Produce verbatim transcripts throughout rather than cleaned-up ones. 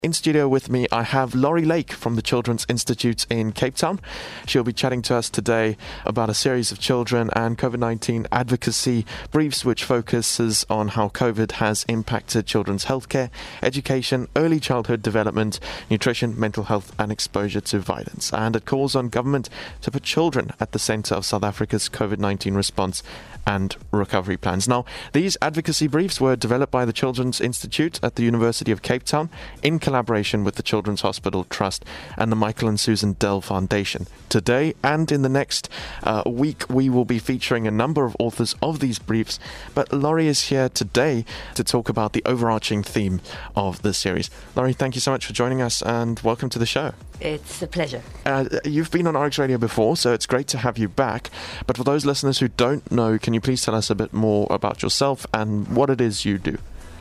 In studio with me, I have Laurie Lake from the Children's Institute in Cape Town. She'll be chatting to us today about a series of children and COVID nineteen advocacy briefs which focuses on how COVID has impacted children's healthcare, education, early childhood development, nutrition, mental health and exposure to violence. And it calls on government to put children at the centre of South Africa's COVID nineteen response and recovery plans. Now, these advocacy briefs were developed by the Children's Institute at the University of Cape Town in collaboration with the Children's Hospital Trust and the Michael and Susan Dell Foundation. Today and in the next uh, week, we will be featuring a number of authors of these briefs, but Laurie is here today to talk about the overarching theme of the series. Laurie, thank you so much for joining us and welcome to the show. It's a pleasure. Uh, you've been on R X Radio before, so it's great to have you back. But for those listeners who don't know, can you please tell us a bit more about yourself and what it is you do?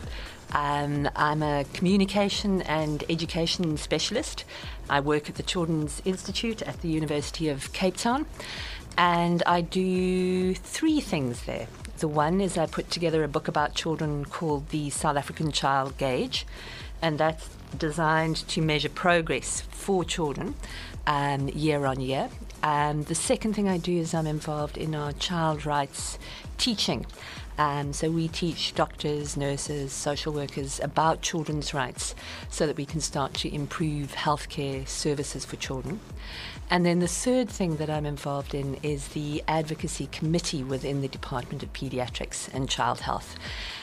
Um, I'm a communication and education specialist. I work at the Children's Institute at the University of Cape Town, and I do three things there. The one is I put together a book about children called the South African Child Gauge, and that's designed to measure progress for children um, year on year. Um, the second thing I do is I'm involved in our child rights teaching. Um, so we teach doctors, nurses, social workers about children's rights so that we can start to improve healthcare services for children. And then the third thing that I'm involved in is the advocacy committee within the Department of Pediatrics and Child Health.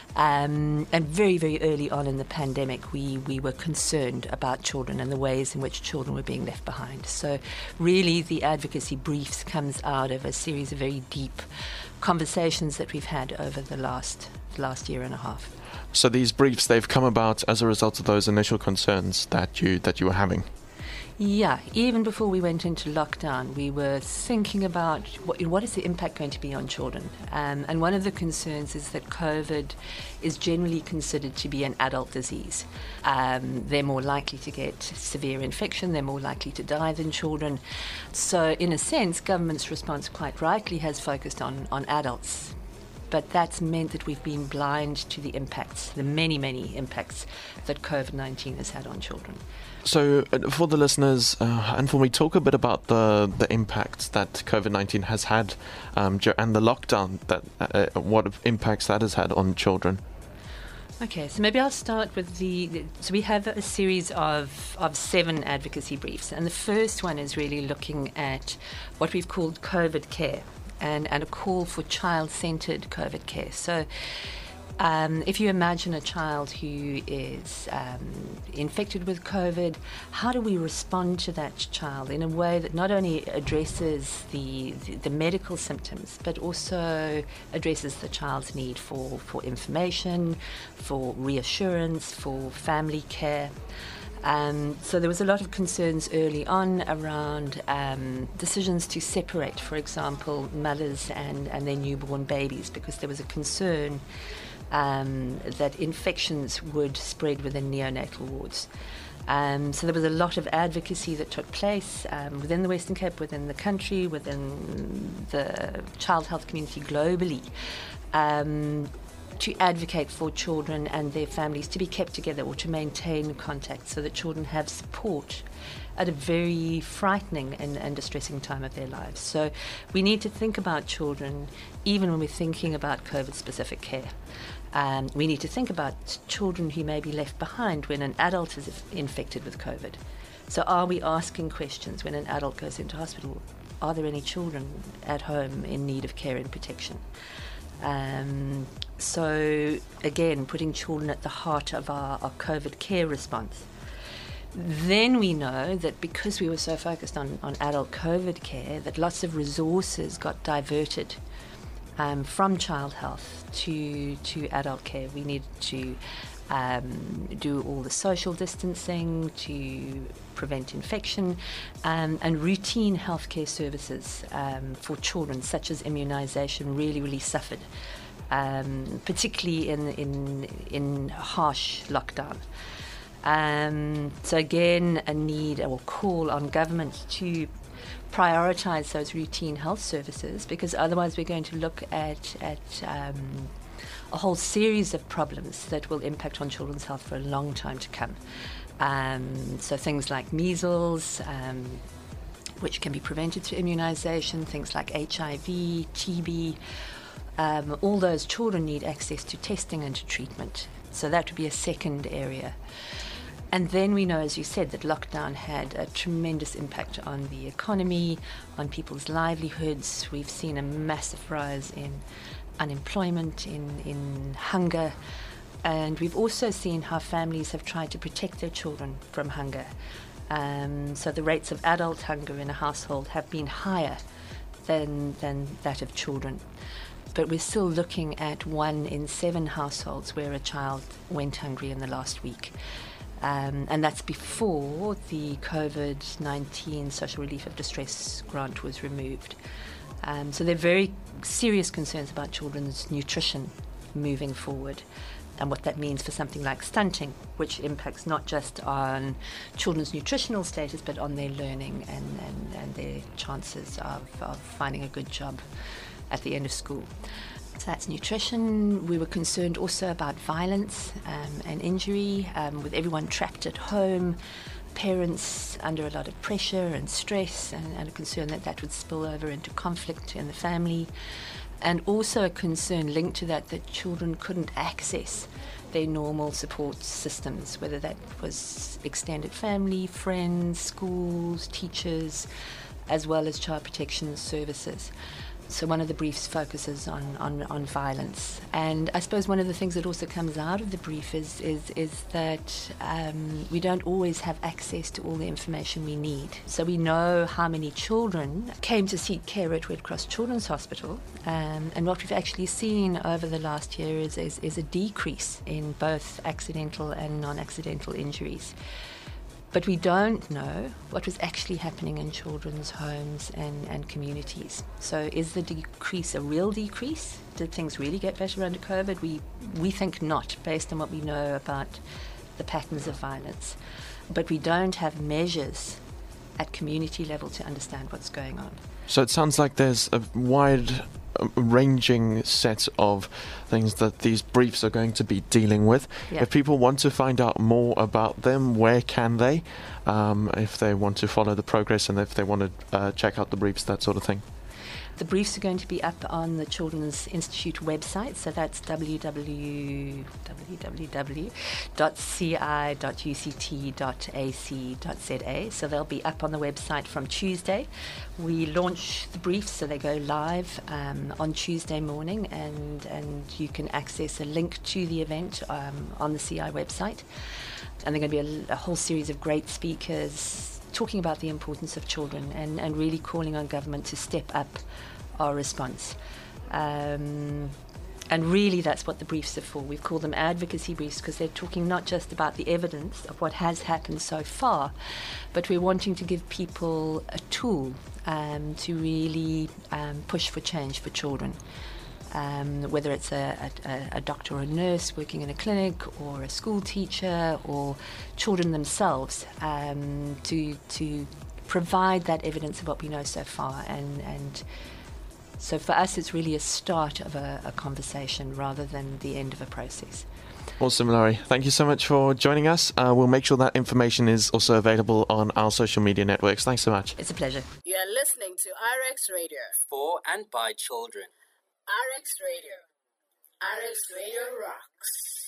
Um, and very, very early on in the pandemic, we, we were concerned about children and the ways in which children were being left behind. So really the advocacy briefs comes out of a series of very deep conversations that we've had over the last last year and a half. So these briefs, they've come about as a result of those initial concerns that you that you were having? Yeah, even before we went into lockdown, we were thinking about what, what is the impact going to be on children. Um, and one of the concerns is that COVID is generally considered to be an adult disease. Um, they're more likely to get severe infection, they're more likely to die than children. So in a sense, government's response quite rightly has focused on, on adults. But that's meant that we've been blind to the impacts, the many, many impacts that COVID nineteen has had on children. So uh, for the listeners, uh, and for me, talk a bit about the, the impact that COVID nineteen has had um, and the lockdown, that uh, what impacts that has had on children. Okay, so maybe I'll start with the, the so we have a series of, of seven advocacy briefs, and the first one is really looking at what we've called COVID care. And, and a call for child-centred COVID care. So um, if you imagine a child who is um, infected with COVID, how do we respond to that child in a way that not only addresses the, the, the medical symptoms, but also addresses the child's need for, for information, for reassurance, for family care? Um, so there was a lot of concerns early on around um, decisions to separate, for example, mothers and, and their newborn babies, because there was a concern um, that infections would spread within neonatal wards. Um, so there was a lot of advocacy that took place um, within the Western Cape, within the country, within the child health community globally, um, to advocate for children and their families to be kept together or to maintain contact so that children have support at a very frightening and, and distressing time of their lives. So we need to think about children even when we're thinking about COVID-specific care. Um, we need to think about children who may be left behind when an adult is infected with COVID. So are we asking questions when an adult goes into hospital? Are there any children at home in need of care and protection? Um, so again, putting children at the heart of our, our COVID care response. Then we know that because we were so focused on, on adult COVID care, that lots of resources got diverted um, from child health to to adult care. We needed to um, do all the social distancing to prevent infection, um, and routine healthcare services um, for children, such as immunisation, really, really suffered, um, particularly in in in harsh lockdown. Um, so again, a need or call on government to prioritise those routine health services, because otherwise we're going to look at at um, a whole series of problems that will impact on children's health for a long time to come. Um, so things like measles, um, which can be prevented through immunisation, things like H I V, T B. Um, all those children need access to testing and to treatment. So that would be a second area. And then we know, as you said, that lockdown had a tremendous impact on the economy, on people's livelihoods. We've seen a massive rise in unemployment, in, in hunger. And we've also seen how families have tried to protect their children from hunger. Um, so the rates of adult hunger in a household have been higher than, than that of children. But we're still looking at one in seven households where a child went hungry in the last week. Um, and that's before the COVID nineteen Social Relief of Distress grant was removed. Um, so there are very serious concerns about children's nutrition moving forward, and what that means for something like stunting, which impacts not just on children's nutritional status, but on their learning and, and, and their chances of, of finding a good job at the end of school. So that's nutrition. We were concerned also about violence um, and injury, um, with everyone trapped at home, parents under a lot of pressure and stress, and, and a concern that that would spill over into conflict in the family. And also a concern linked to that that children couldn't access their normal support systems, whether that was extended family, friends, schools, teachers, as well as child protection services. So one of the briefs focuses on, on, on violence. And I suppose one of the things that also comes out of the brief is, is, is that um, we don't always have access to all the information we need. So we know how many children came to seek care at Red Cross Children's Hospital. Um, and what we've actually seen over the last year is, is, is a decrease in both accidental and non-accidental injuries. But we don't know what was actually happening in children's homes and, and communities. So is the decrease a real decrease? Did things really get better under COVID? We, we think not, based on what we know about the patterns of violence. But we don't have measures at community level to understand what's going on. So it sounds like there's a wide uh, ranging set of things that these briefs are going to be dealing with. Yeah. If people want to find out more about them, where can they? Um, if they want to follow the progress and if they want to uh, check out the briefs, that sort of thing. The briefs are going to be up on the Children's Institute website, so that's w w w dot c i dot u c t dot a c dot z a. So they'll be up on the website from Tuesday. We launch the briefs, so they go live um, on Tuesday morning, and, and you can access a link to the event um, on the C I website. And there are going to be a, a whole series of great speakers talking about the importance of children and, and really calling on government to step up our response. Um, and really that's what the briefs are for. We've called them advocacy briefs because they're talking not just about the evidence of what has happened so far, but we're wanting to give people a tool um, to really um, push for change for children. Um, whether it's a, a, a doctor or a nurse working in a clinic, or a school teacher, or children themselves, um, to to provide that evidence of what we know so far. And, and so for us, it's really a start of a, a conversation rather than the end of a process. Awesome, Laurie. Thank you so much for joining us. Uh, we'll make sure that information is also available on our social media networks. Thanks so much. It's a pleasure. You're listening to R X Radio. For and by children. R X Radio. R X Radio rocks.